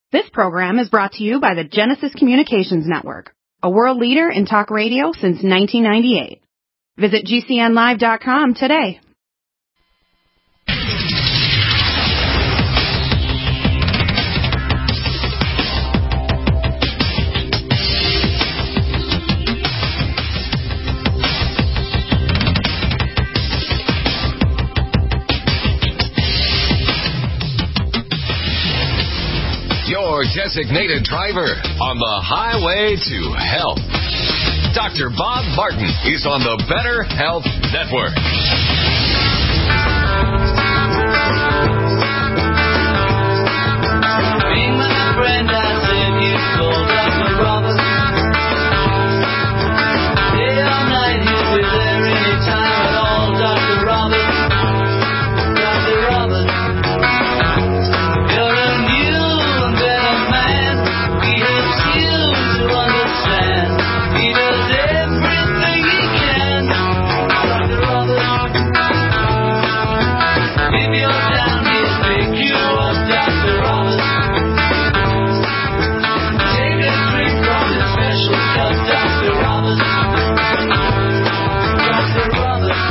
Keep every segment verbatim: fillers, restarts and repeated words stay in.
This program is brought to you by the Genesis Communications Network, a world leader in talk radio since nineteen ninety-eight. Visit G C N live dot com today. Your designated driver on the highway to health. Doctor Bob Martin is on the Better Health Network. Being my friend, I said you told Doctor Roberts. Day or night, he'll be there anytime at all, Doctor Roberts. Doctor Roberts. You're a new and better man. He helps you to understand. He does everything he can. Doctor Roberts. If you're down, he'll pick you up, Doctor Roberts. Take a drink from his special cup, Doctor Roberts. Doctor Roberts.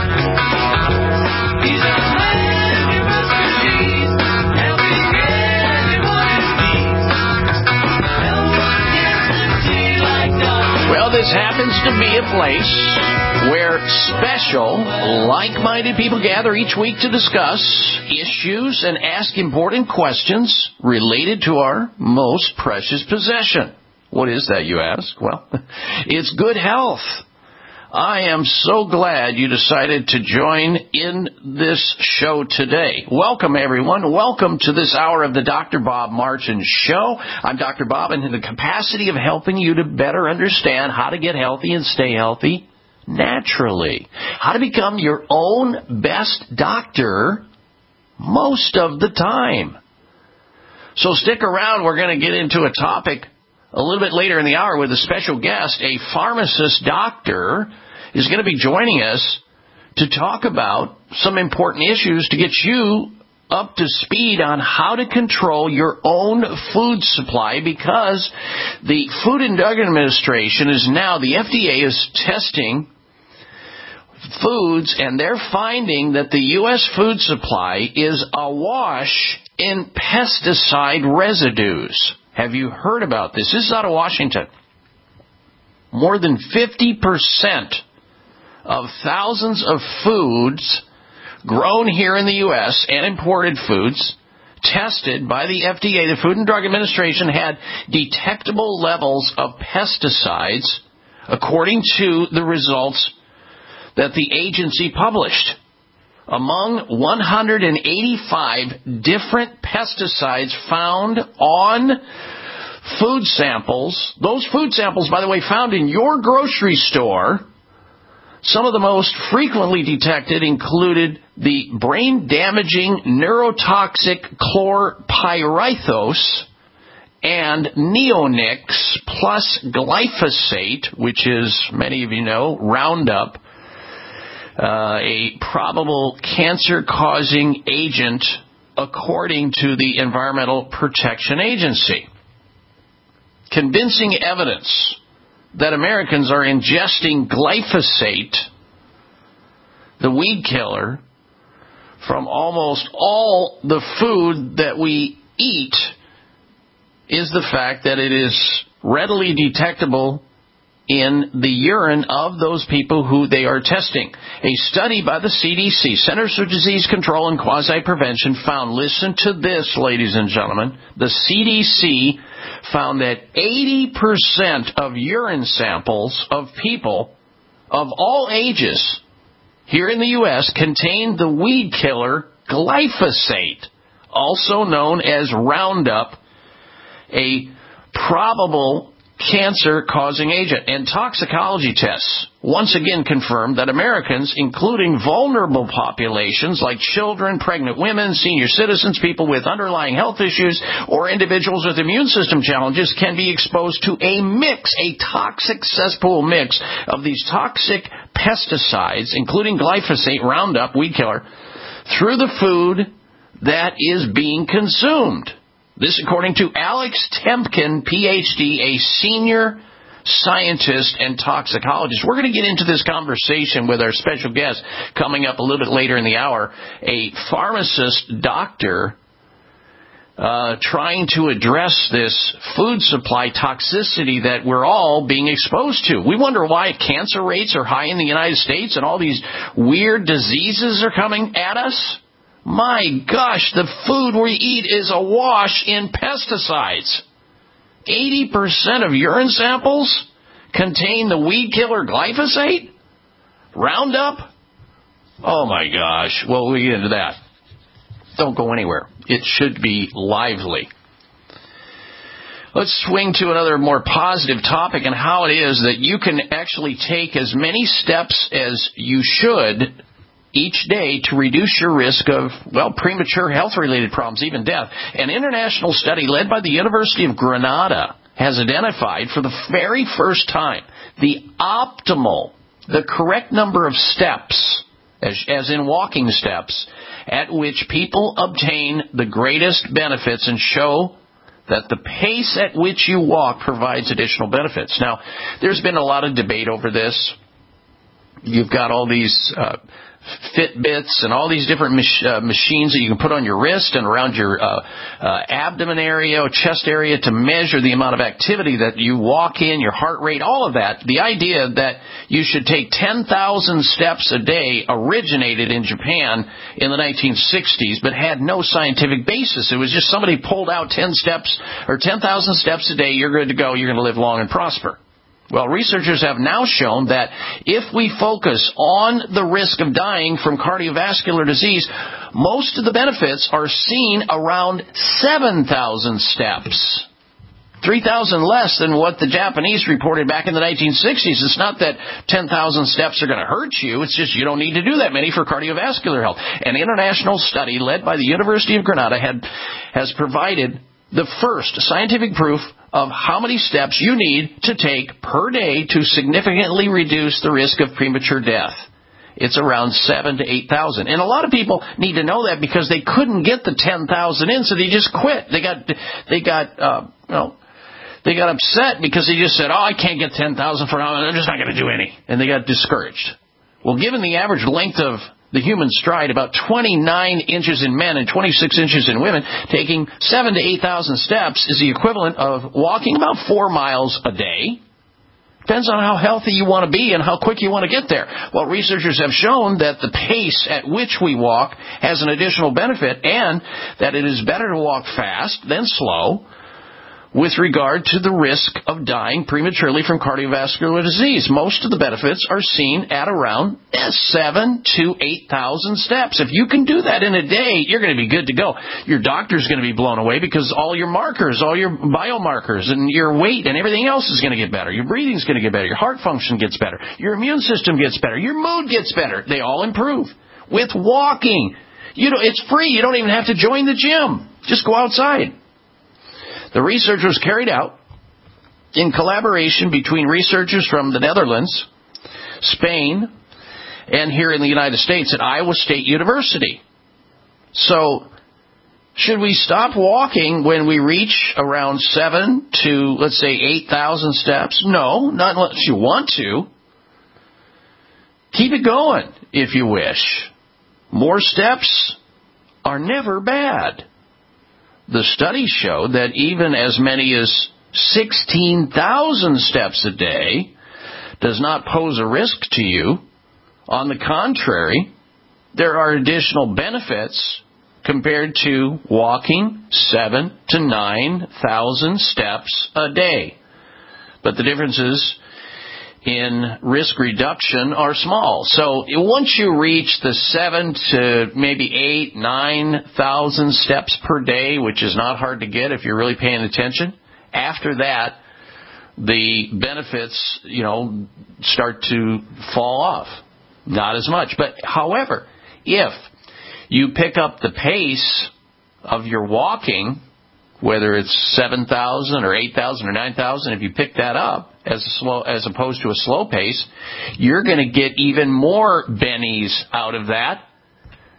He's a man you must believe, helping everyone in need. No one gets to see like Doctor Well, this happens to be a place where special, like-minded people gather each week to discuss issues and ask important questions related to our most precious possession. What is that, you ask? Well, it's good health. I am so glad you decided to join in this show today. Welcome, everyone. Welcome to this hour of the Doctor Bob Martin Show. I'm Doctor Bob, and in the capacity of helping you to better understand how to get healthy and stay healthy naturally. How to become your own best doctor most of the time. So stick around. We're going to get into a topic a little bit later in the hour with a special guest. A pharmacist doctor is going to be joining us to talk about some important issues to get you up to speed on how to control your own food supply, because the Food and Drug Administration is now, the F D A is testing foods, and they're finding that the U S food supply is awash in pesticide residues. Have you heard about this? This is out of Washington. More than fifty percent of thousands of foods grown here in the U S and imported foods tested by the F D A, the Food and Drug Administration, had detectable levels of pesticides according to the results that the agency published. Among one hundred eighty-five different pesticides found on food samples, those food samples, by the way, found in your grocery store, some of the most frequently detected included the brain-damaging neurotoxic chlorpyrithos and neonics plus glyphosate, which is, many of you know, Roundup, Uh, a probable cancer-causing agent according to the Environmental Protection Agency. Convincing evidence that Americans are ingesting glyphosate, the weed killer, from almost all the food that we eat is the fact that it is readily detectable in the urine of those people who they are testing. A study by the C D C, Centers for Disease Control and Quasi-Prevention, found, listen to this, ladies and gentlemen, the C D C found that eighty percent of urine samples of people of all ages here in the U S contained the weed killer glyphosate, also known as Roundup, a probable cancer-causing agent. And toxicology tests once again confirmed that Americans, including vulnerable populations like children, pregnant women, senior citizens, people with underlying health issues, or individuals with immune system challenges, can be exposed to a mix, a toxic cesspool mix of these toxic pesticides, including glyphosate, Roundup, weed killer, through the food that is being consumed. This according to Alex Temkin, P H D, a senior scientist and toxicologist. We're going to get into this conversation with our special guest coming up a little bit later in the hour, a pharmacist doctor uh, trying to address this food supply toxicity that we're all being exposed to. We wonder why cancer rates are high in the United States and all these weird diseases are coming at us. My gosh, the food we eat is awash in pesticides. eighty percent of urine samples contain the weed killer glyphosate? Roundup? Oh my gosh. Well, we get into that. Don't go anywhere. It should be lively. Let's swing to another more positive topic and how it is that you can actually take as many steps as you should each day to reduce your risk of, well, premature health-related problems, even death. An international study led by the University of Granada has identified for the very first time the optimal, the correct number of steps, as, as in walking steps, at which people obtain the greatest benefits and show that the pace at which you walk provides additional benefits. Now, there's been a lot of debate over this. You've got all these uh, Fitbits and all these different mach- uh, machines that you can put on your wrist and around your uh, uh, abdomen area or chest area to measure the amount of activity that you walk in, your heart rate, all of that. The idea that you should take ten thousand steps a day originated in Japan in the nineteen sixties, but had no scientific basis. It was just somebody pulled out ten steps or ten thousand steps a day, you're good to go, you're going to live long and prosper. Well, researchers have now shown that if we focus on the risk of dying from cardiovascular disease, most of the benefits are seen around seven thousand steps. three thousand less than what the Japanese reported back in the nineteen sixties. It's not that ten thousand steps are going to hurt you. It's just you don't need to do that many for cardiovascular health. An international study led by the University of Granada had, has provided the first scientific proof of how many steps you need to take per day to significantly reduce the risk of premature death. It's around seven to eight thousand. And a lot of people need to know that because they couldn't get the ten thousand in, so they just quit. They got, they got, uh, well, they got upset because they just said, oh, I can't get ten thousand for now, and I'm just not going to do any. And they got discouraged. Well, given the average length of the human stride, about twenty-nine inches in men and twenty-six inches in women, taking seven to eight thousand steps is the equivalent of walking about four miles a day. Depends on how healthy you want to be and how quick you want to get there. Well, researchers have shown that the pace at which we walk has an additional benefit and that it is better to walk fast than slow with regard to the risk of dying prematurely from cardiovascular disease. Most of the benefits are seen at around seven to eight thousand steps. If you can do that in a day, you're going to be good to go. Your doctor's going to be blown away because all your markers, all your biomarkers, and your weight and everything else is going to get better. Your breathing's going to get better. Your heart function gets better. Your immune system gets better. Your mood gets better. They all improve with walking. You know, it's free. You don't even have to join the gym. Just go outside. The research was carried out in collaboration between researchers from the Netherlands, Spain, and here in the United States at Iowa State University. So, should we stop walking when we reach around seven to, let's say, eight thousand steps? No, not unless you want to. Keep it going if you wish. More steps are never bad. The study showed that even as many as sixteen thousand steps a day does not pose a risk to you. On the contrary, there are additional benefits compared to walking seven to nine thousand steps a day. But the differences in risk reduction are small. So once you reach the seven to maybe eight, nine thousand steps per day, which is not hard to get if you're really paying attention, after that, the benefits, you know, start to fall off. Not as much. But however, if you pick up the pace of your walking, whether it's seven thousand or eight thousand or nine thousand, if you pick that up as a slow, as opposed to a slow pace, you're going to get even more bennies out of that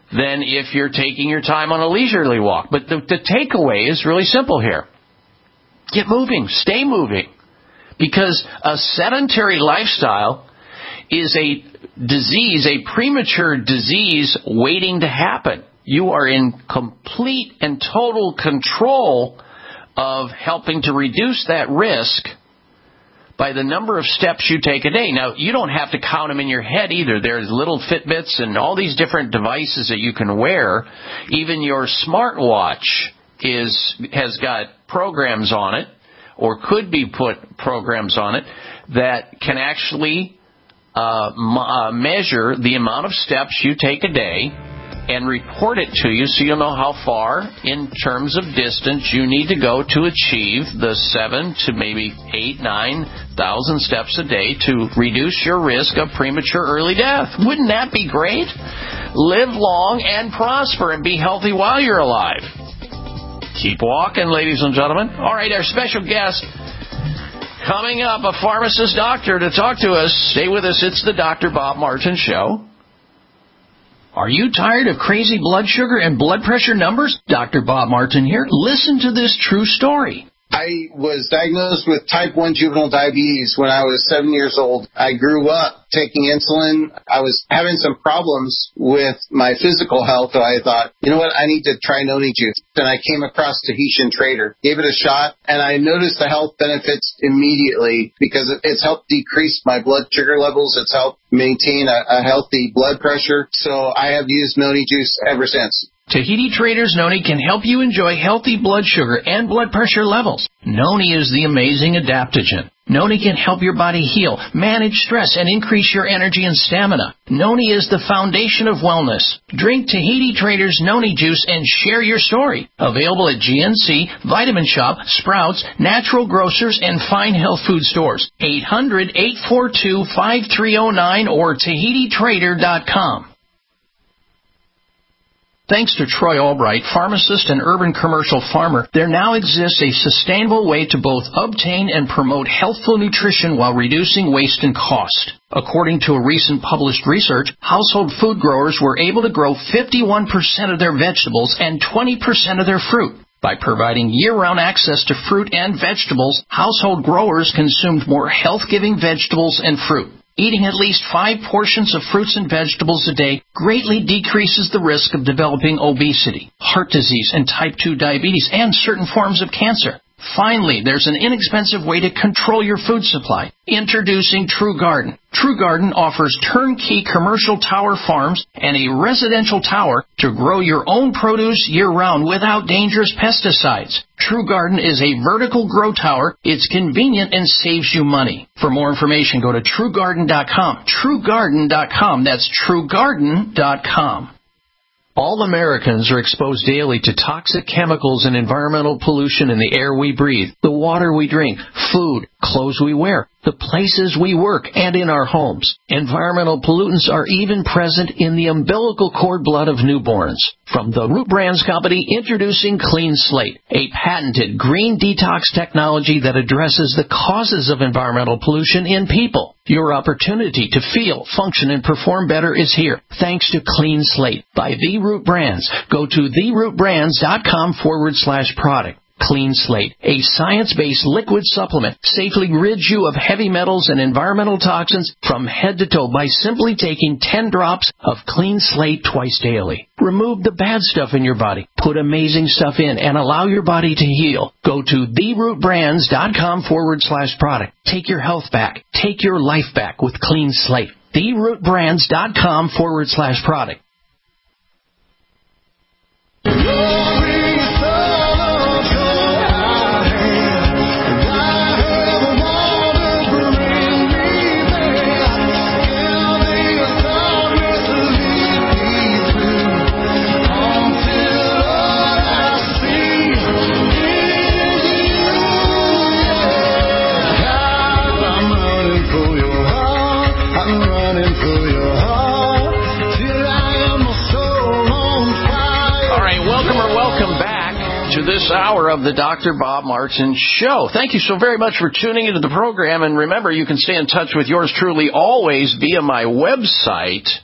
than if you're taking your time on a leisurely walk. But the, the takeaway is really simple here. Get moving. Stay moving. Because a sedentary lifestyle is a disease, a premature disease waiting to happen. You are in complete and total control of helping to reduce that risk by the number of steps you take a day. Now, you don't have to count them in your head either. There's little Fitbits and all these different devices that you can wear. Even your smartwatch is has got programs on it, or could be put programs on it, that can actually uh, m- uh, measure the amount of steps you take a day and report it to you so you'll know how far in terms of distance you need to go to achieve the seven to maybe eight, nine thousand steps a day to reduce your risk of premature early death. Wouldn't that be great? Live long and prosper and be healthy while you're alive. Keep walking, ladies and gentlemen. All right, our special guest coming up, a pharmacist doctor to talk to us. Stay with us. It's the Doctor Bob Martin Show. Are you tired of crazy blood sugar and blood pressure numbers? Doctor Bob Martin here. Listen to this true story. I was diagnosed with type one juvenile diabetes when I was seven years old. I grew up taking insulin. I was having some problems with my physical health, so I thought, you know what, I need to try Noni Juice. Then I came across Tahitian Trader, gave it a shot, and I noticed the health benefits immediately because it's helped decrease my blood sugar levels. It's helped maintain a, a healthy blood pressure. So I have used Noni Juice ever since. Tahiti Trader's Noni can help you enjoy healthy blood sugar and blood pressure levels. Noni is the amazing adaptogen. Noni can help your body heal, manage stress, and increase your energy and stamina. Noni is the foundation of wellness. Drink Tahiti Trader's Noni Juice and share your story. Available at G N C, Vitamin Shop, Sprouts, Natural Grocers, and Fine Health Food Stores. eight hundred, eight four two, five three zero nine or Tahiti Trader dot com. Thanks to Troy Albright, pharmacist and urban commercial farmer, there now exists a sustainable way to both obtain and promote healthful nutrition while reducing waste and cost. According to a recent published research, household food growers were able to grow fifty-one percent of their vegetables and twenty percent of their fruit. By providing year-round access to fruit and vegetables, household growers consumed more health-giving vegetables and fruit. Eating at least five portions of fruits and vegetables a day greatly decreases the risk of developing obesity, heart disease, and type two diabetes, and certain forms of cancer. Finally, there's an inexpensive way to control your food supply. Introducing True Garden. True Garden offers turnkey commercial tower farms and a residential tower to grow your own produce year-round without dangerous pesticides. True Garden is a vertical grow tower. It's convenient and saves you money. For more information, go to True Garden dot com. True Garden dot com. That's True Garden dot com. All Americans are exposed daily to toxic chemicals and environmental pollution in the air we breathe, the water we drink, food, clothes we wear, the places we work, and in our homes. Environmental pollutants are even present in the umbilical cord blood of newborns. From the Root Brands Company, introducing Clean Slate, a patented green detox technology that addresses the causes of environmental pollution in people. Your opportunity to feel, function, and perform better is here, thanks to Clean Slate by The Root Brands. Go to the root brands dot com forward slash product. Clean Slate, a science-based liquid supplement, safely rids you of heavy metals and environmental toxins from head to toe by simply taking ten drops of Clean Slate twice daily. Remove the bad stuff in your body, put amazing stuff in, and allow your body to heal. Go to the root brands dot com forward slash product. Take your health back. Take your life back with Clean Slate. the root brands dot com forward slash product. To this hour of the Doctor Bob Martin Show. Thank you so very much for tuning into the program. And remember, you can stay in touch with yours truly always via my website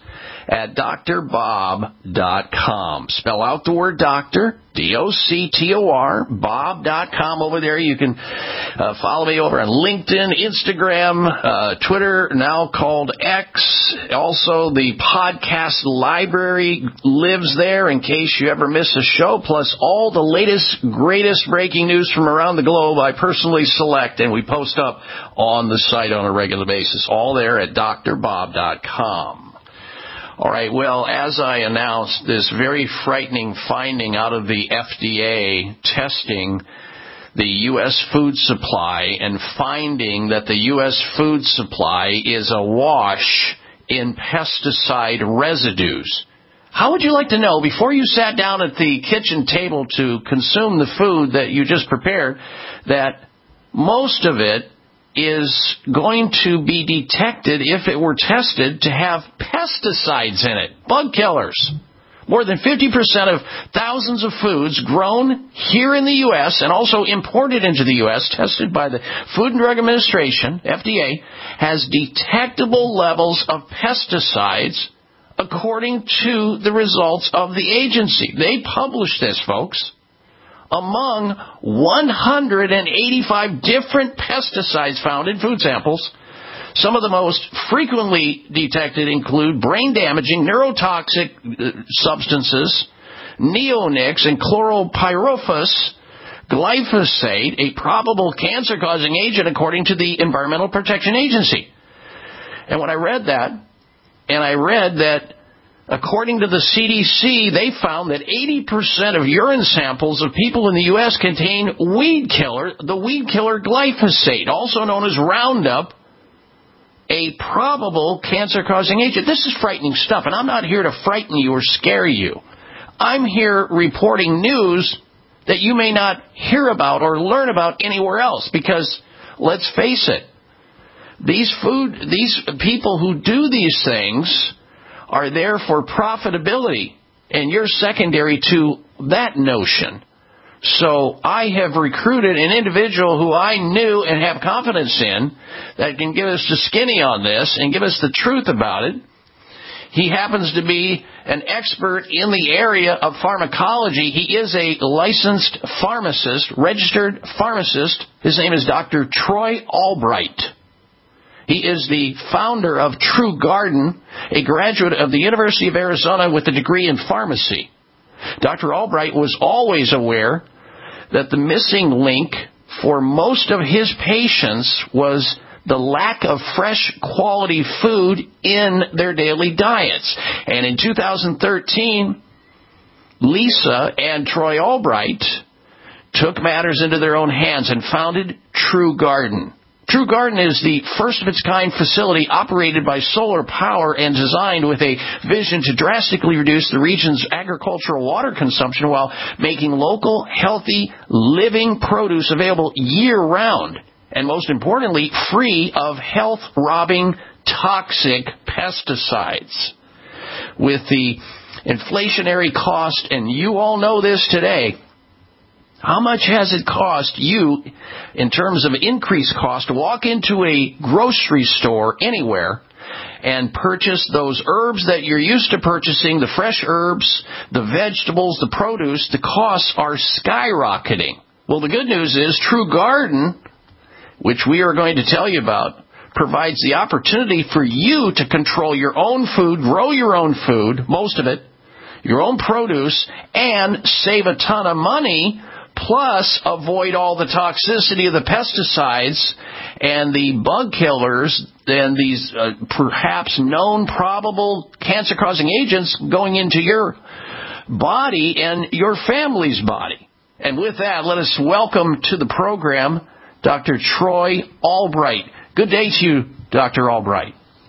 at dr bob dot com. Spell out the word doctor, D O C T O R, bob dot com. Over there you can uh, follow me over on LinkedIn, Instagram, uh, Twitter, now called X. Also, the podcast library lives there in case you ever miss a show, plus all the latest, greatest breaking news from around the globe I personally select and we post up on the site on a regular basis. All there at dr bob dot com. All right, well, as I announced, this very frightening finding out of the F D A testing the U S food supply and finding that the U S food supply is awash in pesticide residues. How would you like to know, before you sat down at the kitchen table to consume the food that you just prepared, that most of it is going to be detected, if it were tested, to have pesticides in it, bug killers. More than fifty percent of thousands of foods grown here in the U S and also imported into the U S, tested by the Food and Drug Administration, F D A, has detectable levels of pesticides according to the results of the agency. They publish this, folks. Among one hundred eighty-five different pesticides found in food samples, some of the most frequently detected include brain-damaging neurotoxic substances, neonics, and chloropyrifos, glyphosate, a probable cancer-causing agent according to the Environmental Protection Agency. And when I read that, and I read that according to the C D C, they found that eighty percent of urine samples of people in the U S contain weed killer, the weed killer glyphosate, also known as Roundup, a probable cancer-causing agent. This is frightening stuff, and I'm not here to frighten you or scare you. I'm here reporting news that you may not hear about or learn about anywhere else, because, let's face it, these food, these people who do these things are there for profitability, and you're secondary to that notion. So I have recruited an individual who I knew and have confidence in that can give us the skinny on this and give us the truth about it. He happens to be an expert in the area of pharmacology. He is a licensed pharmacist, registered pharmacist. His name is Doctor Troy Albright. He is the founder of True Garden, a graduate of the University of Arizona with a degree in pharmacy. Doctor Albright was always aware that the missing link for most of his patients was the lack of fresh quality food in their daily diets. And in two thousand thirteen, Lisa and Troy Albright took matters into their own hands and founded True Garden. True Garden is the first-of-its-kind facility operated by solar power and designed with a vision to drastically reduce the region's agricultural water consumption while making local, healthy, living produce available year-round. And most importantly, free of health-robbing toxic pesticides. With the inflationary cost, and you all know this today, how much has it cost you, in terms of increased cost, to walk into a grocery store anywhere and purchase those herbs that you're used to purchasing, the fresh herbs, the vegetables, the produce? The costs are skyrocketing. Well, the good news is True Garden, which we are going to tell you about, provides the opportunity for you to control your own food, grow your own food, most of it, your own produce, and save a ton of money, plus avoid all the toxicity of the pesticides and the bug killers and these uh, perhaps known probable cancer-causing agents going into your body and your family's body. And with that, let us welcome to the program Doctor Troy Albright. Good day to you, Doctor Albright.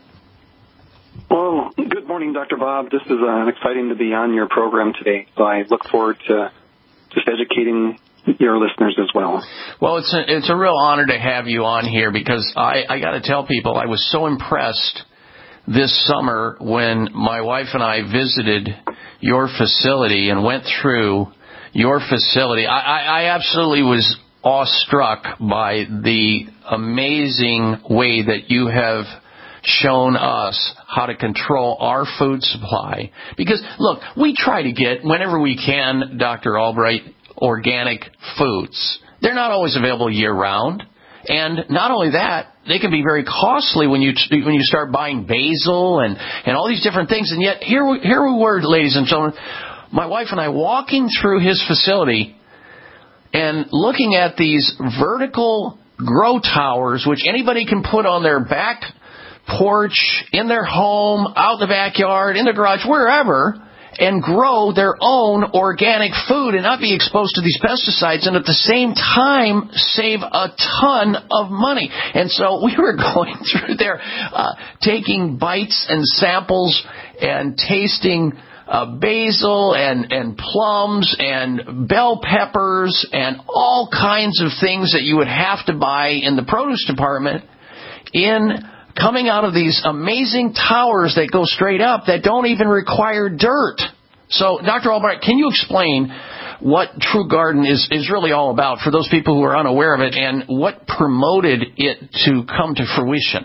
Well, good morning, Doctor Bob. This is uh, exciting to be on your program today, so I look forward to just educating your listeners as well. Well, it's a, it's a real honor to have you on here, because I, I got to tell people I was so impressed this summer when my wife and I visited your facility and went through your facility. I, I, I absolutely was awestruck by the amazing way that you have shown us how to control our food supply. Because, look, we try to get, whenever we can, Doctor Albright, organic foods. They're not always available year-round. And not only that, they can be very costly when you when you start buying basil and, and all these different things. And yet, here we, here we were, ladies and gentlemen, my wife and I walking through his facility and looking at these vertical grow towers, which anybody can put on their back porch, in their home, out in the backyard, in the garage, wherever, and grow their own organic food and not be exposed to these pesticides, and at the same time save a ton of money. And so we were going through there, uh, taking bites and samples and tasting uh, basil and, and plums and bell peppers and all kinds of things that you would have to buy in the produce department in coming out of these amazing towers that go straight up that don't even require dirt. So, Doctor Albright, can you explain what True Garden is, is really all about for those people who are unaware of it, and what promoted it to come to fruition?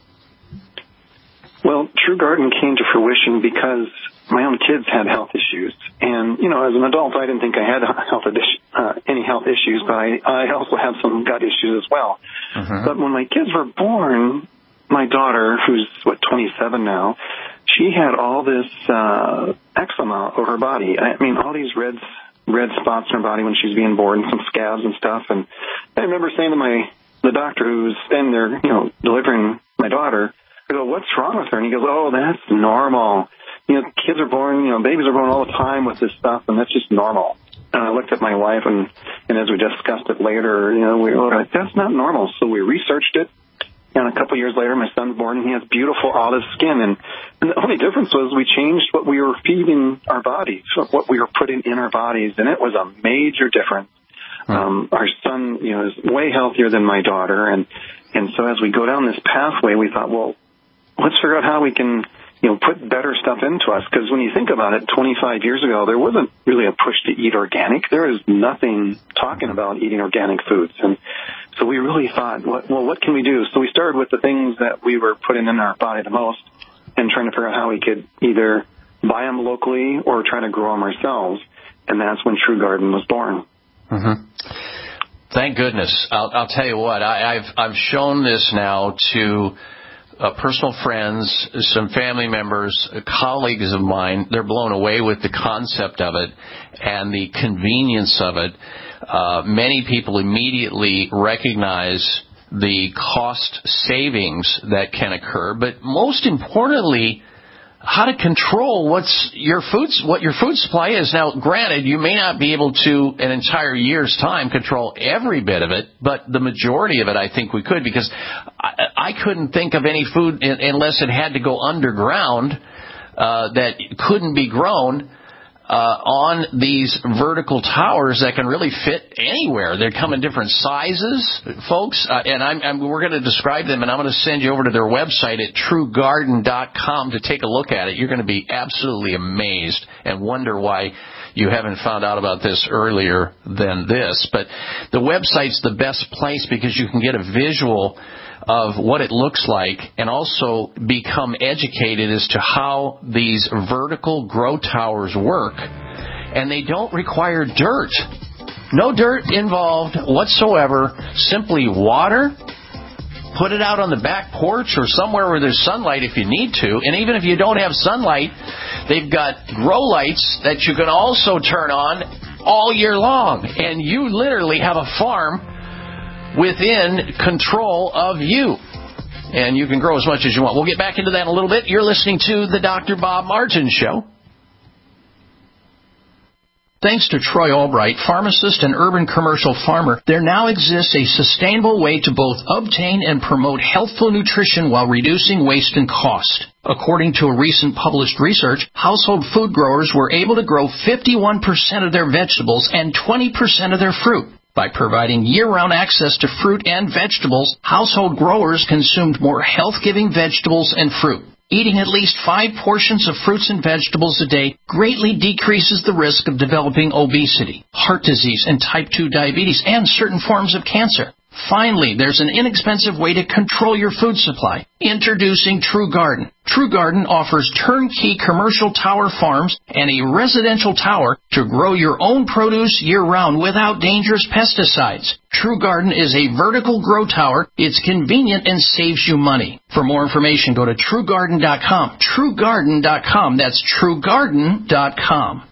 Well, True Garden came to fruition because my own kids had health issues. And, you know, as an adult, I didn't think I had health uh, any health issues, but I, I also have some gut issues as well. Uh-huh. But when my kids were born, my daughter, who's, what, twenty-seven now, she had all this uh, eczema over her body. I mean, all these red red spots in her body when she was being born, some scabs and stuff. And I remember saying to my the doctor who was standing there, you know, delivering my daughter, I go, "What's wrong with her?" And he goes, "Oh, that's normal. You know, kids are born, you know, babies are born all the time with this stuff, and that's just normal." And I looked at my wife, and, and as we discussed it later, you know, we were like, "That's not normal." So we researched it. And a couple of years later, my son's born, and he has beautiful olive skin. And, and the only difference was we changed what we were feeding our bodies, what we were putting in our bodies, and it was a major difference. Hmm. Um, our son, you know, is way healthier than my daughter, and and so as we go down this pathway, we thought, well, let's figure out how we can, you know, put better stuff into us. Because when you think about it, twenty-five years ago, there wasn't really a push to eat organic. There was nothing talking about eating organic foods, and so we really thought, well, what can we do? So we started with the things that we were putting in our body the most and trying to figure out how we could either buy them locally or try to grow them ourselves. And that's when True Garden was born. Mm-hmm. Thank goodness. I'll, I'll tell you what, I, I've, I've shown this now to uh, personal friends, some family members, colleagues of mine. They're blown away with the concept of it and the convenience of it. Uh, many people immediately recognize the cost savings that can occur, but most importantly, how to control what's your food, what your food supply is. Now, granted, you may not be able to, an entire year's time, control every bit of it, but the majority of it, I think we could, because I, I couldn't think of any food in, unless it had to go underground uh, that couldn't be grown. Uh, on these vertical towers that can really fit anywhere. They come in different sizes, folks, uh, and I'm, I'm, we're going to describe them, and I'm going to send you over to their website at true garden dot com to take a look at it. You're going to be absolutely amazed and wonder why you haven't found out about this earlier than this. But the website's the best place because you can get a visual of what it looks like and also become educated as to how these vertical grow towers work. And they don't require dirt. No dirt involved whatsoever. Simply water. Put it out on the back porch or somewhere where there's sunlight if you need to. And even if you don't have sunlight, they've got grow lights that you can also turn on all year long. And you literally have a farm within control of you. And you can grow as much as you want. We'll get back into that in a little bit. You're listening to the Doctor Bob Martin Show. Thanks to Troy Albright, pharmacist and urban commercial farmer, there now exists a sustainable way to both obtain and promote healthful nutrition while reducing waste and cost. According to a recent published research, household food growers were able to grow fifty-one percent of their vegetables and twenty percent of their fruit. By providing year-round access to fruit and vegetables, household growers consumed more health-giving vegetables and fruit. Eating at least five portions of fruits and vegetables a day greatly decreases the risk of developing obesity, heart disease, and type two diabetes, and certain forms of cancer. Finally, there's an inexpensive way to control your food supply. Introducing True Garden. True Garden offers turnkey commercial tower farms and a residential tower to grow your own produce year-round without dangerous pesticides. True Garden is a vertical grow tower. It's convenient and saves you money. For more information, go to true garden dot com. true garden dot com. That's true garden dot com.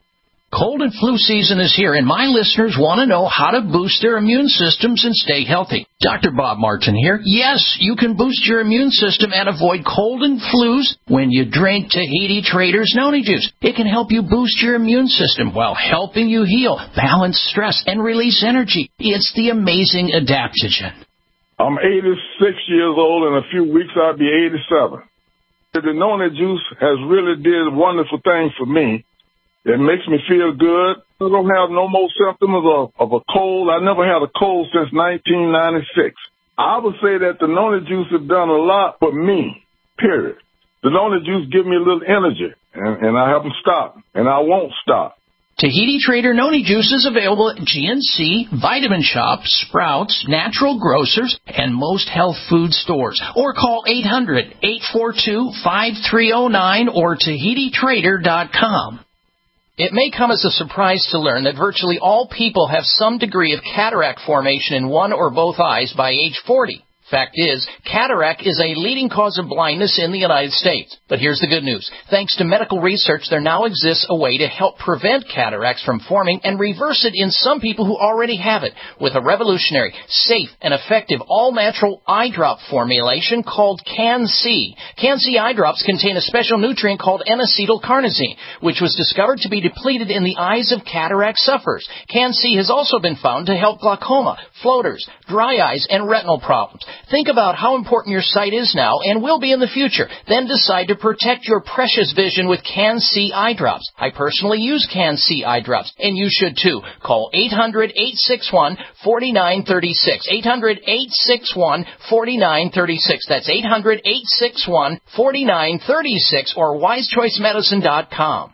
Cold and flu season is here, and my listeners want to know how to boost their immune systems and stay healthy. Doctor Bob Martin here. Yes, you can boost your immune system and avoid cold and flus when you drink Tahiti Trader's Noni Juice. It can help you boost your immune system while helping you heal, balance stress, and release energy. It's the amazing adaptogen. I'm eighty-six years old. In a few weeks, I'll be eighty-seven. The Noni Juice has really did wonderful things for me. It makes me feel good. I don't have no more symptoms of, of a cold. I never had a cold since nineteen ninety-six. I would say that the Noni Juice has done a lot for me, period. The Noni Juice gives me a little energy, and, and I haven't stopped, and I won't stop. Tahiti Trader Noni Juice is available at G N C, Vitamin Shop, Sprouts, Natural Grocers, and most health food stores. Or call eight hundred, eight four two, five three zero nine or Tahiti Trader dot com. It may come as a surprise to learn that virtually all people have some degree of cataract formation in one or both eyes by age forty. Fact is, cataract is a leading cause of blindness in the United States. But here's the good news. Thanks to medical research, there now exists a way to help prevent cataracts from forming and reverse it in some people who already have it with a revolutionary, safe, and effective all-natural eye drop formulation called Can-C. Can-C eye drops contain a special nutrient called N-acetylcarnosine, which was discovered to be depleted in the eyes of cataract sufferers. Can-C has also been found to help glaucoma, floaters, dry eyes, and retinal problems. Think about how important your sight is now and will be in the future. Then decide to protect your precious vision with Can-C eye drops. I personally use Can-C eye drops, and you should too. Call eight hundred, eight six one, four nine three six. eight hundred, eight six one, four nine three six. That's eight hundred, eight six one, four nine three six or wise choice medicine dot com.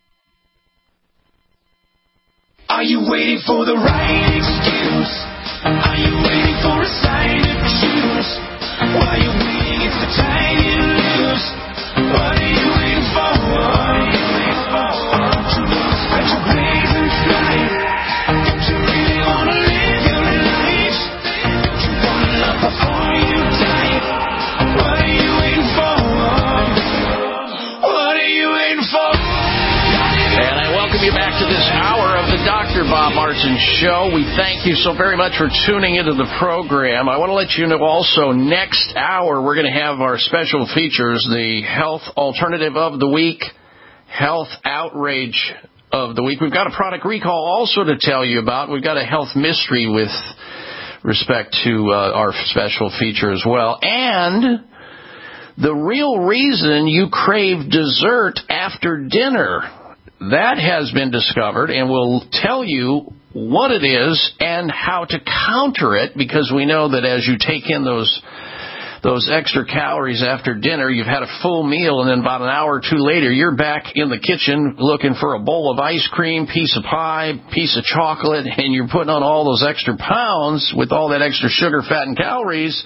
Are you waiting for the right excuse? Are you waiting for a sign to choose? While you're waiting, it's the time you lose. What are you waiting for? What are you waiting for? Don't you know that you're blazing flight? Don't you really want to live your life? Don't you want to love before you die? What are you waiting for? What are you waiting for? And I welcome you back to this hour of the Doctor Bob Martin Show. We thank you so very much for tuning into the program. I want to let you know also next hour we're going to have our special features, the Health Alternative of the Week, Health Outrage of the Week. We've got a product recall also to tell you about. We've got a health mystery with respect to uh, our special feature as well. And the real reason you crave dessert after dinner. That has been discovered, and we'll tell you what it is and how to counter it, because we know that as you take in those those extra calories after dinner, you've had a full meal, and then about an hour or two later, you're back in the kitchen looking for a bowl of ice cream, piece of pie, piece of chocolate, and you're putting on all those extra pounds with all that extra sugar, fat, and calories.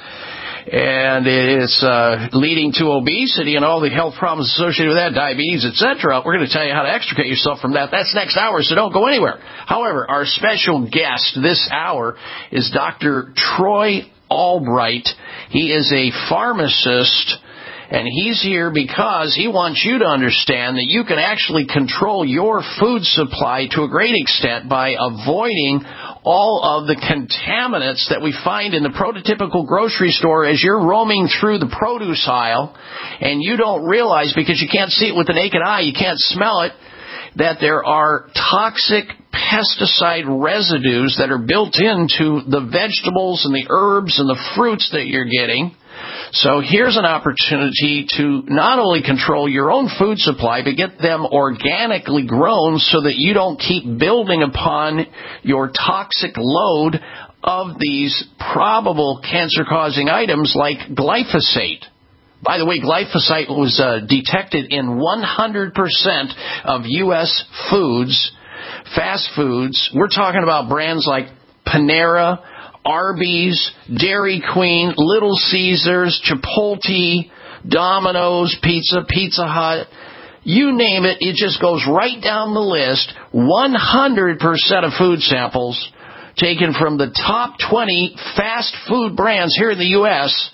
And it's uh, leading to obesity and all the health problems associated with that, diabetes, et cetera. We're going to tell you how to extricate yourself from that. That's next hour, so don't go anywhere. However, our special guest this hour is Doctor Troy Albright. He is a pharmacist, and he's here because he wants you to understand that you can actually control your food supply to a great extent by avoiding all of the contaminants that we find in the prototypical grocery store as you're roaming through the produce aisle, and you don't realize, because you can't see it with the naked eye, you can't smell it, that there are toxic pesticide residues that are built into the vegetables and the herbs and the fruits that you're getting. So here's an opportunity to not only control your own food supply, but get them organically grown so that you don't keep building upon your toxic load of these probable cancer-causing items like glyphosate. By the way, glyphosate was uh, detected in one hundred percent of U S foods, fast foods. We're talking about brands like Panera, Arby's, Dairy Queen, Little Caesars, Chipotle, Domino's Pizza, Pizza Hut. You name it, it just goes right down the list. one hundred percent of food samples taken from the top twenty fast food brands here in the U S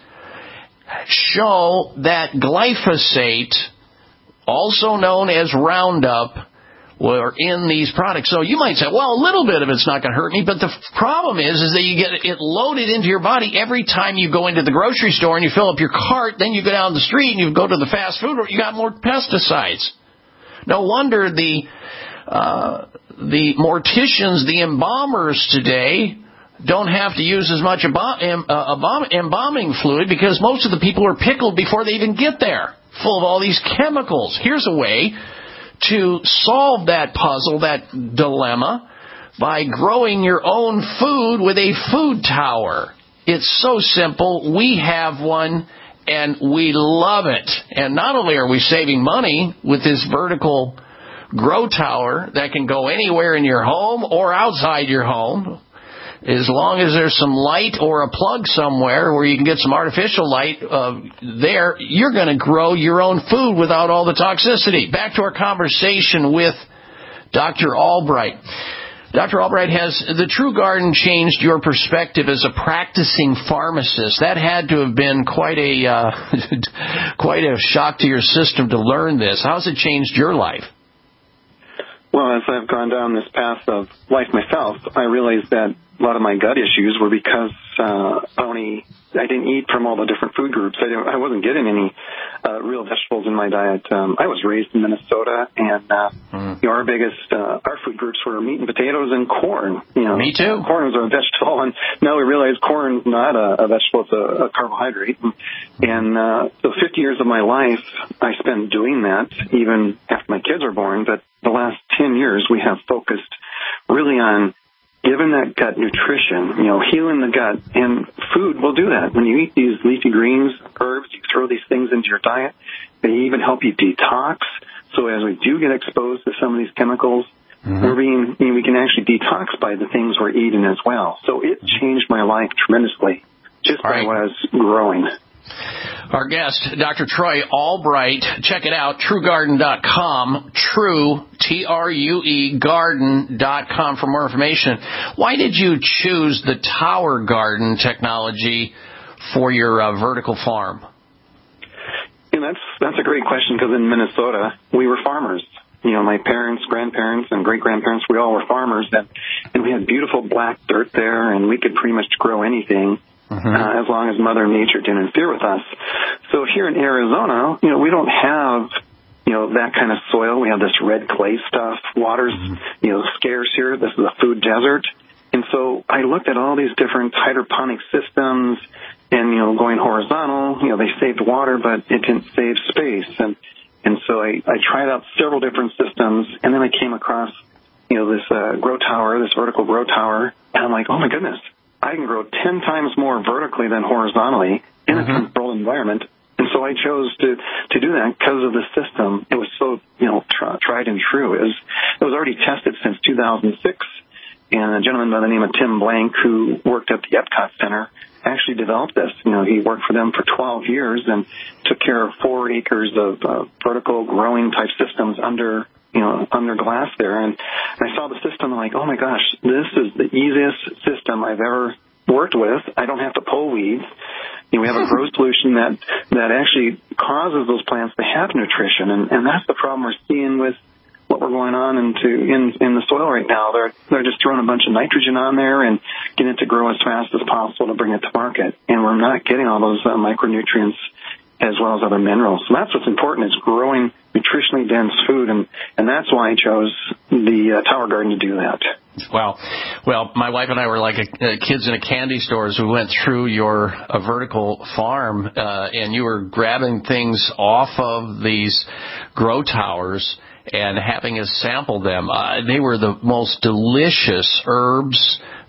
show that glyphosate, also known as Roundup, were in these products. So you might say, well, a little bit of it's not going to hurt me, but the problem is is that you get it loaded into your body every time you go into the grocery store and you fill up your cart, then you go down the street and you go to the fast food, you got more pesticides. No wonder the uh, the morticians, the embalmers today don't have to use as much embalm, uh, embalm, embalming fluid because most of the people are pickled before they even get there, full of all these chemicals. Here's a way to solve that puzzle, that dilemma, by growing your own food with a food tower. It's so simple. We have one, and we love it. And not only are we saving money with this vertical grow tower that can go anywhere in your home or outside your home, as long as there's some light or a plug somewhere where you can get some artificial light uh, there, you're going to grow your own food without all the toxicity. Back to our conversation with Doctor Albright. Doctor Albright, has the True Garden changed your perspective as a practicing pharmacist? That had to have been quite a uh, quite a shock to your system to learn this. How has it changed your life? Well, as I've gone down this path of life myself, I realized that a lot of my gut issues were because uh, only I didn't eat from all the different food groups. I, didn't, I wasn't getting any uh, real vegetables in my diet. Um, I was raised in Minnesota, and uh, mm. you know, our biggest uh, our food groups were meat and potatoes and corn. You know, me too. Corn was a vegetable, and now we realize corn's not a, a vegetable; it's a, a carbohydrate. And, and uh, so, fifty years of my life I spent doing that, even after my kids were born. But the last ten years, we have focused really on giving that gut nutrition, you know, healing the gut, and food will do that. When you eat these leafy greens, herbs, you throw these things into your diet, they even help you detox. So as we do get exposed to some of these chemicals, mm-hmm. we're being, you know, we can actually detox by the things we're eating as well. So it changed my life tremendously just by what I was growing. Our guest, Doctor Troy Albright. Check it out, true garden dot com, True, T R U E, garden dot com for more information. Why did you choose the tower garden technology for your uh, vertical farm? And that's that's a great question, because in Minnesota, we were farmers. You know, my parents, grandparents, and great-grandparents, we all were farmers, and, and we had beautiful black dirt there, and we could pretty much grow anything. Mm-hmm. Uh, as long as Mother Nature didn't interfere with us. So here in Arizona, you know, we don't have, you know, that kind of soil. We have this red clay stuff. Water's, mm-hmm. you know, scarce here. This is a food desert. And so I looked at all these different hydroponic systems, and, you know, going horizontal, you know, they saved water, but it didn't save space. And, and so I, I tried out several different systems, and then I came across, you know, this uh, grow tower, this vertical grow tower, and I'm like, oh my goodness. I can grow ten times more vertically than horizontally in a mm-hmm. controlled environment. And so I chose to, to do that because of the system. It was so, you know, tr- tried and true. It was, it was already tested since two thousand six. And a gentleman by the name of Tim Blank, who worked at the Epcot Center, actually developed this. You know, he worked for them for twelve years and took care of four acres of uh, vertical growing type systems under you know, under glass there. And I saw the system, I'm like, oh my gosh, this is the easiest system I've ever worked with. I don't have to pull weeds. You know, we have a grow solution that, that actually causes those plants to have nutrition. And, and that's the problem we're seeing with what we're going on into in, in the soil right now. They're, they're just throwing a bunch of nitrogen on there and getting it to grow as fast as possible to bring it to market. And we're not getting all those uh, micronutrients as well as other minerals. So that's what's important, is growing nutritionally dense food, and, and that's why I chose the uh, Tower Garden to do that. Wow. Well, my wife and I were like a, uh, kids in a candy store as we went through your uh, vertical farm, uh, and you were grabbing things off of these grow towers and having us sample them. Uh, they were the most delicious herbs,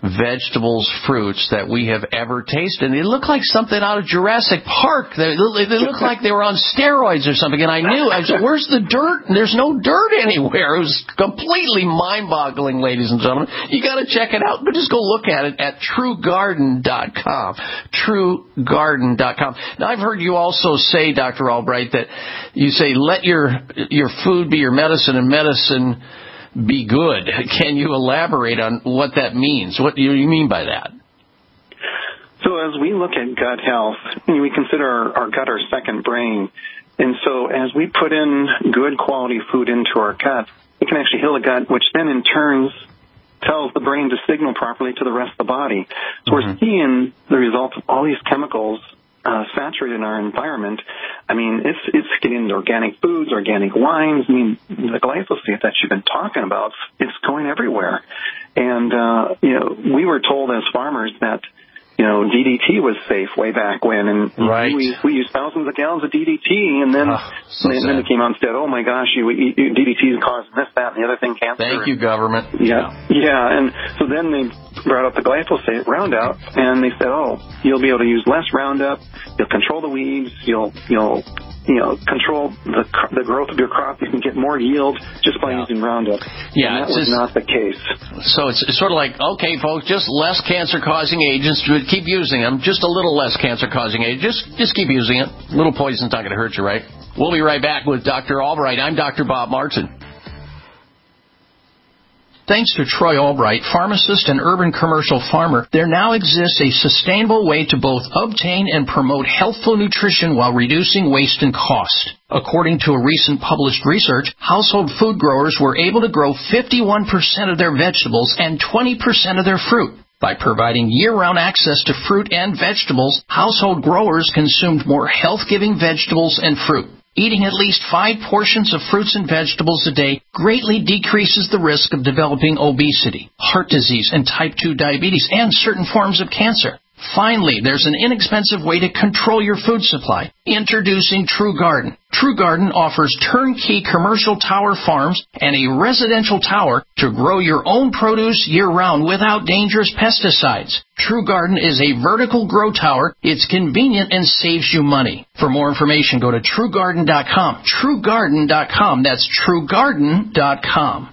vegetables, fruits that we have ever tasted. And they look like something out of Jurassic Park. They, they look like they were on steroids or something. And I knew, I said, where's the dirt? And there's no dirt anywhere. It was completely mind-boggling, ladies and gentlemen. You got to check it out. But just go look at it at true garden dot com. true garden dot com. Now, I've heard you also say, Doctor Albright, that you say let your your food be your medicine and medicine be good. Can you elaborate on what that means? What do you mean by that? So as we look at gut health, we consider our, our gut our second brain. And so as we put in good quality food into our gut, it can actually heal the gut, which then in turn tells the brain to signal properly to the rest of the body. So mm-hmm. we're seeing the result of all these chemicals uh, saturated in our environment. I mean, it's it's getting into organic foods, organic wines. I mean, the glyphosate that you've been talking about, it's going everywhere. And, uh, you know, we were told as farmers that, you know, D D T was safe way back when, and right. we we used thousands of gallons of D D T, and then oh, so and then it came out and said, "Oh my gosh, you, you, you D D T is causing this, that, and the other thing, cancer." Thank you, government. Yeah, yeah, and so then they brought up the glyphosate Roundup, and they said, "Oh, you'll be able to use less Roundup. You'll control the weeds. You'll you'll you know control the the growth of your crop. You can get more yield just by yeah. using Roundup." Yeah, and that was just, not the case. So it's, it's sort of like, okay, folks, just less cancer-causing agents. Keep using them. Just a little less cancer-causing agents. Just, just keep using it. A little poison's not going to hurt you, right? We'll be right back with Doctor Albright. I'm Doctor Bob Martin. Thanks to Troy Albright, pharmacist and urban commercial farmer, there now exists a sustainable way to both obtain and promote healthful nutrition while reducing waste and cost. According to a recent published research, household food growers were able to grow fifty-one percent of their vegetables and twenty percent of their fruit. By providing year-round access to fruit and vegetables, household growers consumed more health-giving vegetables and fruit. Eating at least five portions of fruits and vegetables a day greatly decreases the risk of developing obesity, heart disease, and type two diabetes, and certain forms of cancer. Finally, there's an inexpensive way to control your food supply. Introducing True Garden. True Garden offers turnkey commercial tower farms and a residential tower to grow your own produce year-round without dangerous pesticides. True Garden is a vertical grow tower. It's convenient and saves you money. For more information, go to true garden dot com. true garden dot com. That's true garden dot com.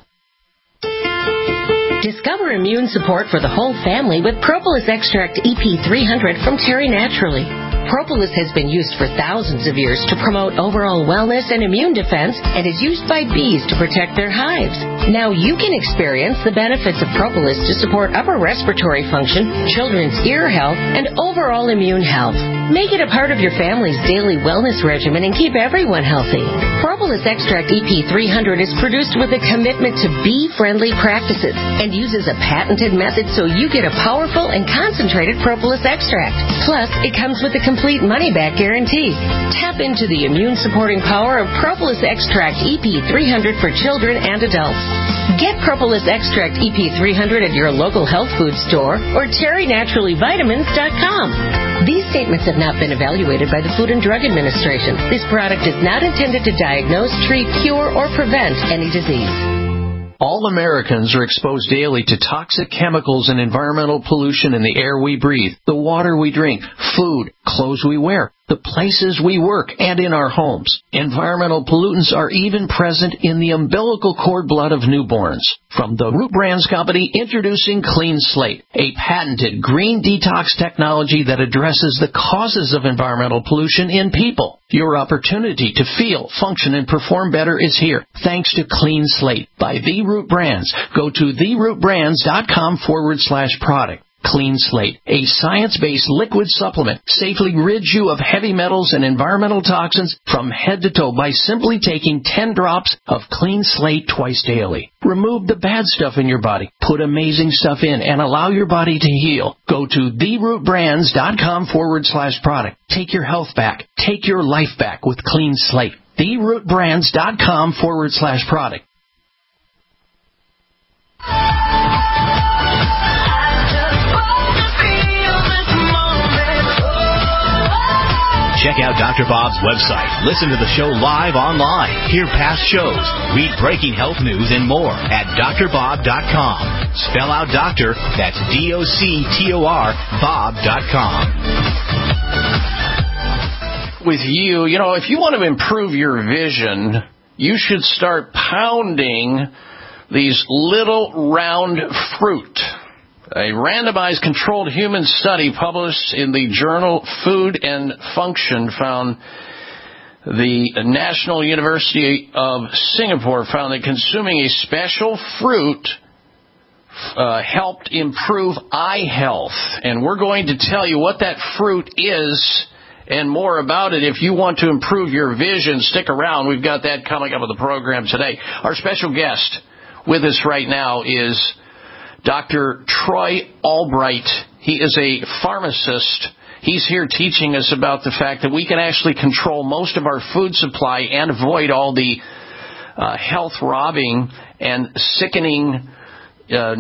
Discover immune support for the whole family with Propolis Extract E P three hundred from Terry Naturally. Propolis has been used for thousands of years to promote overall wellness and immune defense and is used by bees to protect their hives. Now you can experience the benefits of Propolis to support upper respiratory function, children's ear health, and overall immune health. Make it a part of your family's daily wellness regimen and keep everyone healthy. Propolis Extract E P three hundred is produced with a commitment to bee-friendly practices and uses a patented method so you get a powerful and concentrated propolis extract. Plus, it comes with a complete money-back guarantee. Tap into the immune-supporting power of Propolis Extract E P three hundred for children and adults. Get Propolis Extract E P three hundred at your local health food store or terry naturally vitamins dot com. These statements have not been evaluated by the Food and Drug Administration. This product is not intended to diagnose, treat, cure, or prevent any disease. All Americans are exposed daily to toxic chemicals and environmental pollution in the air we breathe, the water we drink, food, clothes we wear, the places we work, and in our homes. Environmental pollutants are even present in the umbilical cord blood of newborns. From the Root Brands Company, introducing Clean Slate, a patented green detox technology that addresses the causes of environmental pollution in people. Your opportunity to feel, function, and perform better is here, thanks to Clean Slate by The Root Brands. Go to the root brands dot com forward slash product. Clean Slate, a science-based liquid supplement, safely rids you of heavy metals and environmental toxins from head to toe by simply taking ten drops of Clean Slate twice daily. Remove the bad stuff in your body, put amazing stuff in, and allow your body to heal. Go to the root brands dot com forward slash product. Take your health back. Take your life back with Clean Slate. the root brands dot com forward slash product. Check out Doctor Bob's website, listen to the show live online, hear past shows, read breaking health news, and more at D R bob dot com. Spell out doctor, that's D O C T O R, Bob dot com. With you, you know, if you want to improve your vision, you should start pounding these little round fruit. A randomized controlled human study published in the journal Food and Function found the National University of Singapore found that consuming a special fruit uh, helped improve eye health. And we're going to tell you what that fruit is and more about it. If you want to improve your vision, stick around. We've got that coming up with the program today. Our special guest with us right now is Doctor Troy Albright. He is a pharmacist. He's here teaching us about the fact that we can actually control most of our food supply and avoid all the uh, health-robbing and sickening uh,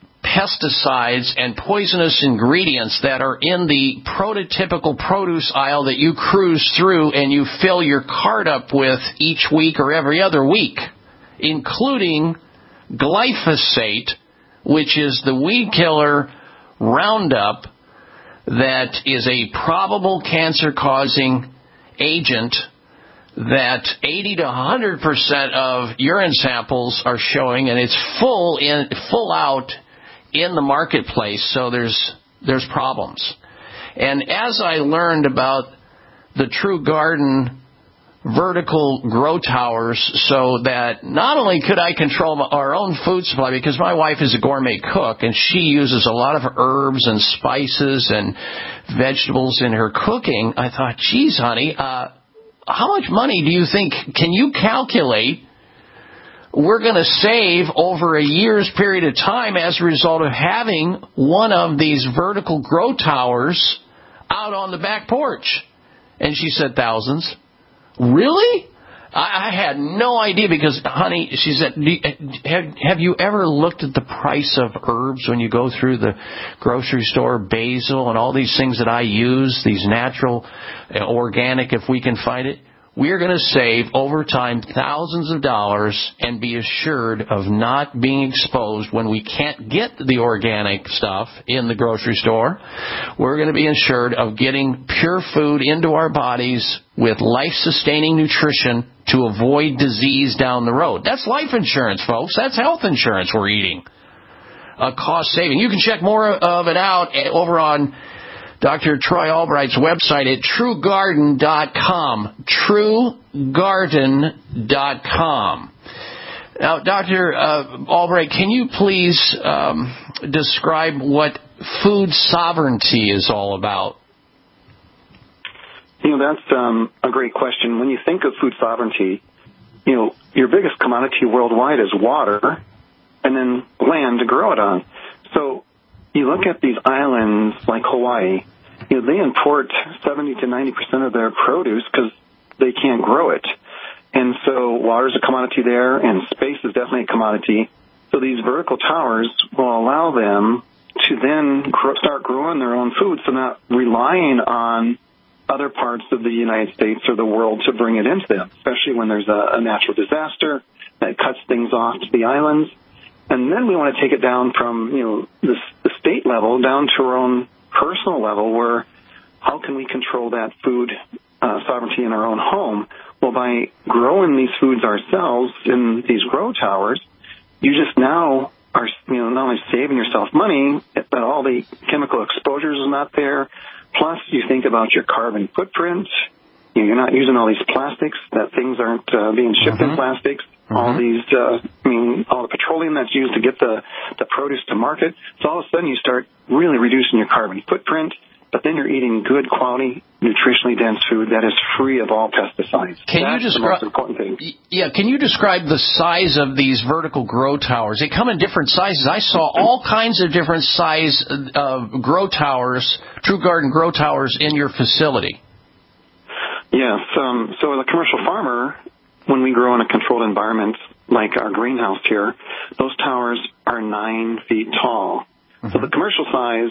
pesticides and poisonous ingredients that are in the prototypical produce aisle that you cruise through and you fill your cart up with each week or every other week, including glyphosate, which is the weed killer Roundup that is a probable cancer-causing agent that eighty to one hundred percent of urine samples are showing, and it's full in full out in the marketplace, so there's there's problems. And as I learned about the True Garden vertical grow towers, so that not only could I control our own food supply, because my wife is a gourmet cook and she uses a lot of herbs and spices and vegetables in her cooking, I thought, geez, honey, uh, how much money do you think, can you calculate we're going to save over a year's period of time as a result of having one of these vertical grow towers out on the back porch? And she said, thousands. Really? I, I had no idea because, honey, she said, do you, have, have you ever looked at the price of herbs when you go through the grocery store, basil and all these things that I use, these natural, uh, organic, if we can find it? We're going to save over time thousands of dollars and be assured of not being exposed when we can't get the organic stuff in the grocery store. We're going to be assured of getting pure food into our bodies with life-sustaining nutrition to avoid disease down the road. That's life insurance, folks. That's health insurance we're eating. A cost saving. You can check more of it out over on Doctor Troy Albright's website at true garden dot com. true garden dot com. Now, Doctor Uh, Albright, can you please um, describe what food sovereignty is all about? You know, that's um, a great question. When you think of food sovereignty, you know, your biggest commodity worldwide is water and then land to grow it on. So you look at these islands like Hawaii, you know, they import seventy to ninety percent of their produce because they can't grow it. And so water is a commodity there, and space is definitely a commodity. So these vertical towers will allow them to then grow, start growing their own food, so not relying on other parts of the United States or the world to bring it into them, especially when there's a, a natural disaster that cuts things off to the islands. And then we want to take it down from, you know, the, the state level down to our own personal level, where how can we control that food uh, sovereignty in our own home? Well, by growing these foods ourselves in these grow towers, you just now are, you know, not only saving yourself money, but all the chemical exposures is not there. Plus, you think about your carbon footprint. You know, you're not using all these plastics, that things aren't uh, being shipped mm-hmm. in plastics. Mm-hmm. All these, uh, I mean, all the petroleum that's used to get the, the produce to market. So all of a sudden you start really reducing your carbon footprint, but then you're eating good quality, nutritionally dense food that is free of all pesticides. Can That's you describe, the most important thing. Yeah, can you describe the size of these vertical grow towers? They come in different sizes. I saw all kinds of different size uh, grow towers, True Garden grow towers in your facility. Yes. Um, so as a commercial farmer, when we grow in a controlled environment like our greenhouse here, those towers are nine feet tall. Mm-hmm. So the commercial size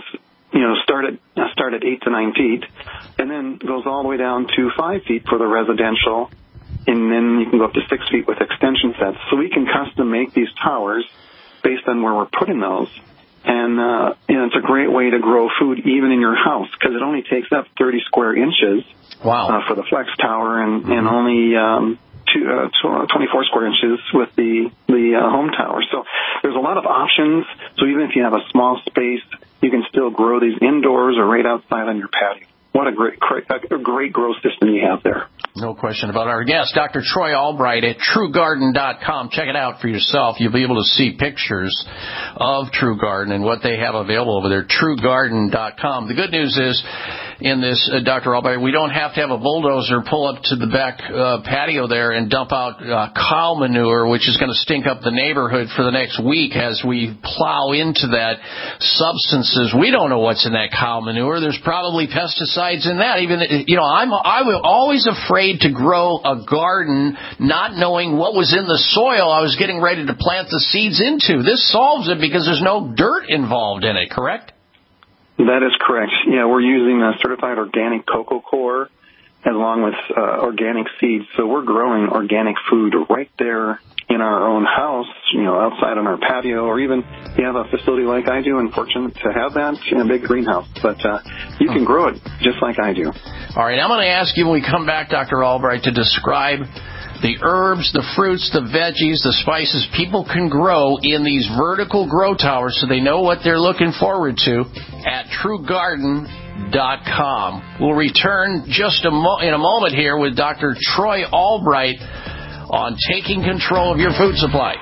you know, start at uh, start at eight to nine feet, and then goes all the way down to five feet for the residential, and then you can go up to six feet with extension sets. So we can custom make these towers based on where we're putting those. And, uh, you know, it's a great way to grow food even in your house because it only takes up thirty square inches. Wow. Uh, for the Flex Tower and, mm-hmm. and only um, two, uh, twenty-four square inches with the, the uh, home tower. So there's a lot of options. So even if you have a small space, you can still grow these indoors or right outside on your patio. What a great, a great growth system you have there. No question about our guest, Doctor Troy Albright at True Garden dot com. Check it out for yourself. You'll be able to see pictures of True Garden and what they have available over there, True Garden dot com. The good news is, in this, uh, Doctor Albright, we don't have to have a bulldozer pull up to the back uh, patio there and dump out uh, cow manure, which is going to stink up the neighborhood for the next week as we plow into that substances. We don't know what's in that cow manure. There's probably pesticides in that. Even, you know, I'm I was always afraid to grow a garden not knowing what was in the soil I was getting ready to plant the seeds into. This solves it because there's no dirt involved in it, correct? That is correct. Yeah, we're using a certified organic cocoa coir along with uh, organic seeds. So we're growing organic food right there in our own house, you know, outside on our patio, or even if you have a facility like I do, and fortunate to have that in a big greenhouse. But uh, you can grow it just like I do. All right, I'm going to ask you when we come back, Doctor Albright, to describe the herbs, the fruits, the veggies, the spices people can grow in these vertical grow towers so they know what they're looking forward to at True Garden dot com. We'll return just a mo- in a moment here with Doctor Troy Albright on taking control of your food supply.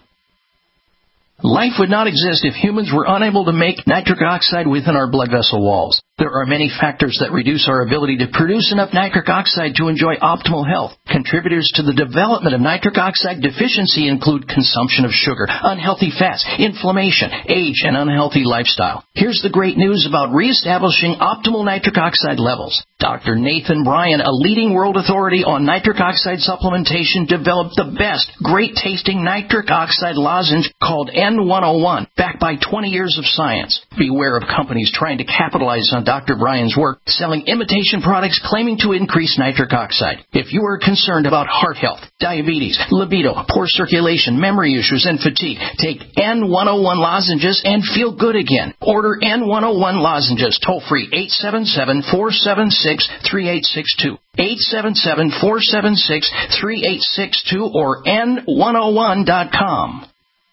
Life would not exist if humans were unable to make nitric oxide within our blood vessel walls. There are many factors that reduce our ability to produce enough nitric oxide to enjoy optimal health. Contributors to the development of nitric oxide deficiency include consumption of sugar, unhealthy fats, inflammation, age, and unhealthy lifestyle. Here's the great news about reestablishing optimal nitric oxide levels. Doctor Nathan Bryan, a leading world authority on nitric oxide supplementation, developed the best, great-tasting nitric oxide lozenge called N one oh one, backed by twenty years of science. Beware of companies trying to capitalize on Doctor Bryan's work, selling imitation products claiming to increase nitric oxide. If you are concerned about heart health, diabetes, libido, poor circulation, memory issues, and fatigue, take N one oh one lozenges and feel good again. Order N one oh one lozenges toll-free eight seven seven, four seven six, three eight six two. eight seven seven, four seven six, three eight six two or N one oh one dot com.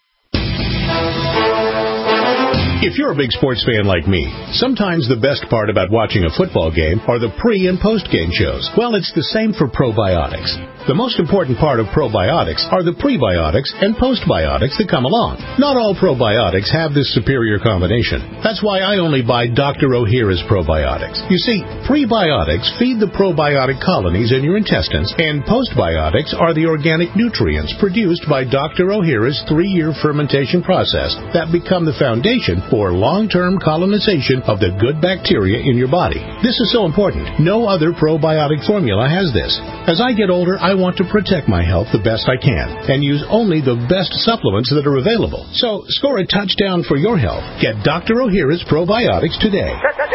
If you're a big sports fan like me, sometimes the best part about watching a football game are the pre- and post-game shows. Well, it's the same for probiotics. The most important part of probiotics are the prebiotics and postbiotics that come along. Not all probiotics have this superior combination. That's why I only buy Doctor O'Hara's probiotics. You see, prebiotics feed the probiotic colonies in your intestines, and postbiotics are the organic nutrients produced by Doctor O'Hara's three-year fermentation process that become the foundation for long-term colonization of the good bacteria in your body. This is so important. No other probiotic formula has this. As I get older, I want to protect my health the best I can and use only the best supplements that are available. So score a touchdown for your health. Get Doctor O'Hara's probiotics today.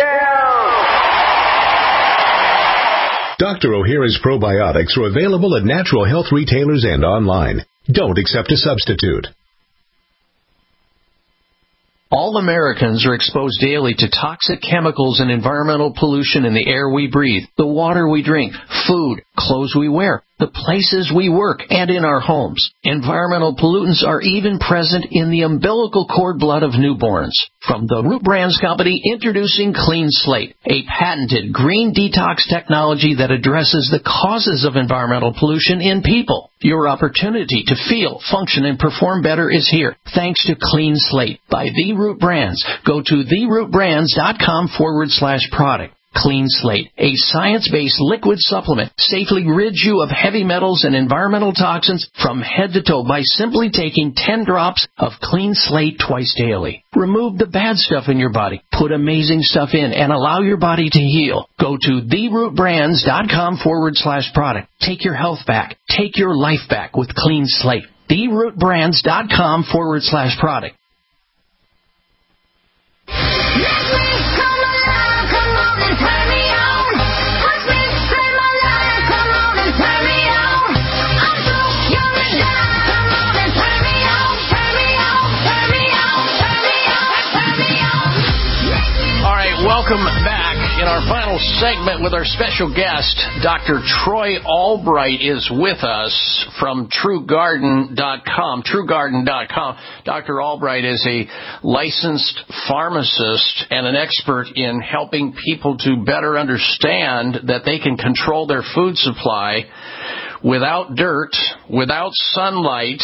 Doctor O'Hara's probiotics are available at natural health retailers and online. Don't accept a substitute. All Americans are exposed daily to toxic chemicals and environmental pollution in the air we breathe, the water we drink, food, clothes we wear, the places we work, and in our homes. Environmental pollutants are even present in the umbilical cord blood of newborns. From the Root Brands Company, introducing Clean Slate, a patented green detox technology that addresses the causes of environmental pollution in people. Your opportunity to feel, function, and perform better is here, thanks to Clean Slate by The Root Brands. Go to the root brands dot com forward slash product. Clean Slate, a science-based liquid supplement, safely rids you of heavy metals and environmental toxins from head to toe by simply taking ten drops of Clean Slate twice daily. Remove the bad stuff in your body, put amazing stuff in, and allow your body to heal. Go to the root brands dot com forward slash product. Take your health back. Take your life back with Clean Slate. the root brands dot com forward slash product. Let me come segment with our special guest. Doctor Troy Albright is with us from True Garden dot com. True Garden dot com. Doctor Albright is a licensed pharmacist and an expert in helping people to better understand that they can control their food supply without dirt, without sunlight,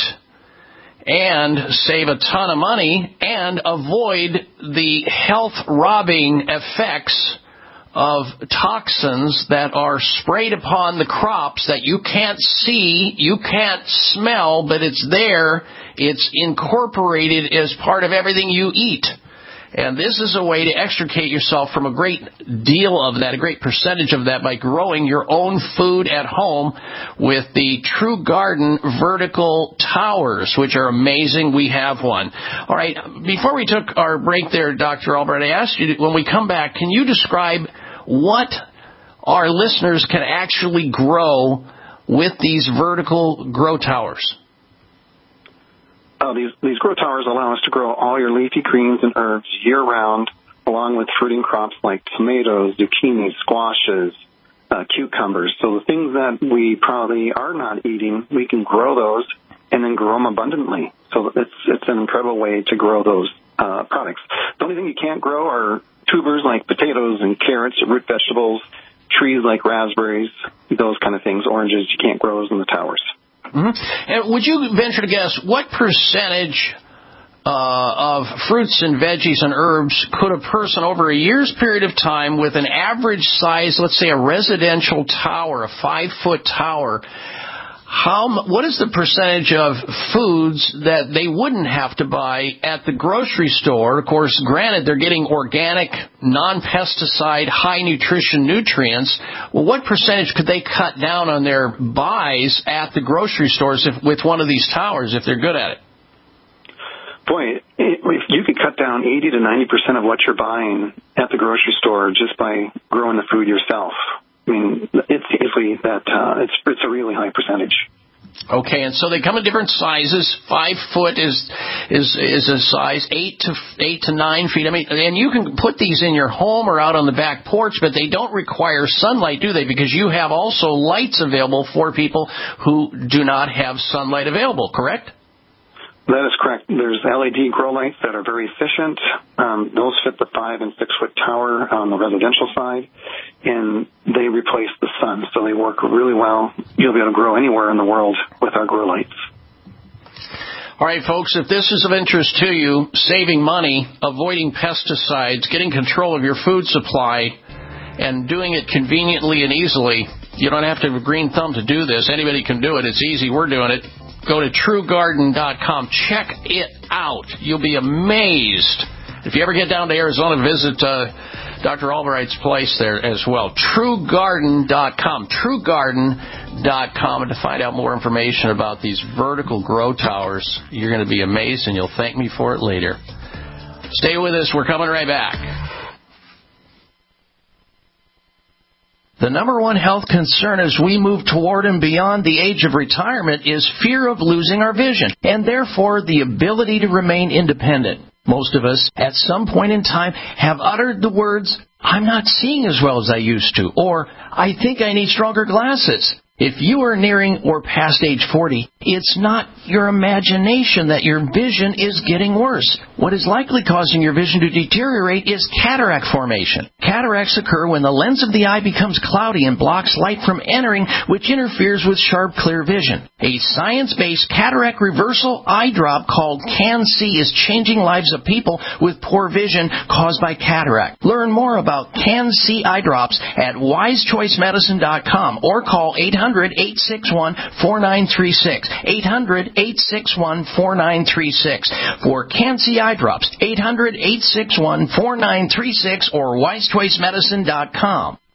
and save a ton of money and avoid the health-robbing effects of toxins that are sprayed upon the crops that you can't see, you can't smell, but it's there. It's incorporated as part of everything you eat. And this is a way to extricate yourself from a great deal of that, a great percentage of that, by growing your own food at home with the True Garden vertical towers, which are amazing. We have one. All right, before we took our break there, Doctor Albright, I asked you, when we come back, can you describe what our listeners can actually grow with these vertical grow towers? Uh, these, these grow towers allow us to grow all your leafy greens and herbs year-round, along with fruiting crops like tomatoes, zucchini, squashes, uh, cucumbers. So the things that we probably are not eating, we can grow those and then grow them abundantly. So it's it's an incredible way to grow those uh, products. The only thing you can't grow are tubers like potatoes and carrots, root vegetables, trees like raspberries, those kind of things, oranges. You can't grow those in the towers. Mm-hmm. And would you venture to guess what percentage uh, of fruits and veggies and herbs could a person over a year's period of time with an average size, let's say a residential tower, a five-foot tower, how what is the percentage of foods that they wouldn't have to buy at the grocery store? Of course, granted, they're getting organic, non-pesticide, high-nutrition nutrients. Well, what percentage could they cut down on their buys at the grocery stores if, with one of these towers if they're good at it? Boy, if you could cut down eighty to ninety percent of what you're buying at the grocery store just by growing the food yourself. I mean, it's easily that uh, it's it's a really high percentage. Okay, and so they come in different sizes. Five foot is is is a size. Eight to eight to nine feet. I mean, and you can put these in your home or out on the back porch, but they don't require sunlight, do they? Because you have also lights available for people who do not have sunlight available. Correct? That is correct. There's L E D grow lights that are very efficient. Um, those fit the five and six foot tower on the residential side, and they replace the sun, so they work really well. You'll be able to grow anywhere in the world with our grow lights. All right, folks, if this is of interest to you, saving money, avoiding pesticides, getting control of your food supply, and doing it conveniently and easily, you don't have to have a green thumb to do this. Anybody can do it. It's easy. We're doing it. Go to True Garden dot com. Check it out. You'll be amazed. If you ever get down to Arizona, visit uh, Doctor Albright's place there as well. True Garden dot com. True Garden dot com. And to find out more information about these vertical grow towers, you're going to be amazed, and you'll thank me for it later. Stay with us. We're coming right back. The number one health concern as we move toward and beyond the age of retirement is fear of losing our vision, and therefore the ability to remain independent. Most of us, at some point in time, have uttered the words, "I'm not seeing as well as I used to," or "I think I need stronger glasses." If you are nearing or past age forty, it's not your imagination that your vision is getting worse. What is likely causing your vision to deteriorate is cataract formation. Cataracts occur when the lens of the eye becomes cloudy and blocks light from entering, which interferes with sharp, clear vision. A science-based cataract reversal eye drop called CanC is changing lives of people with poor vision caused by cataract. Learn more about CanC eye drops at wise choice medicine dot com or call eight hundred, eight six one, four nine three six. eight hundred, eight six one, four nine three six. For CanC eye drops, eight hundred, eight six one, four nine three six or wise choice medicine dot com.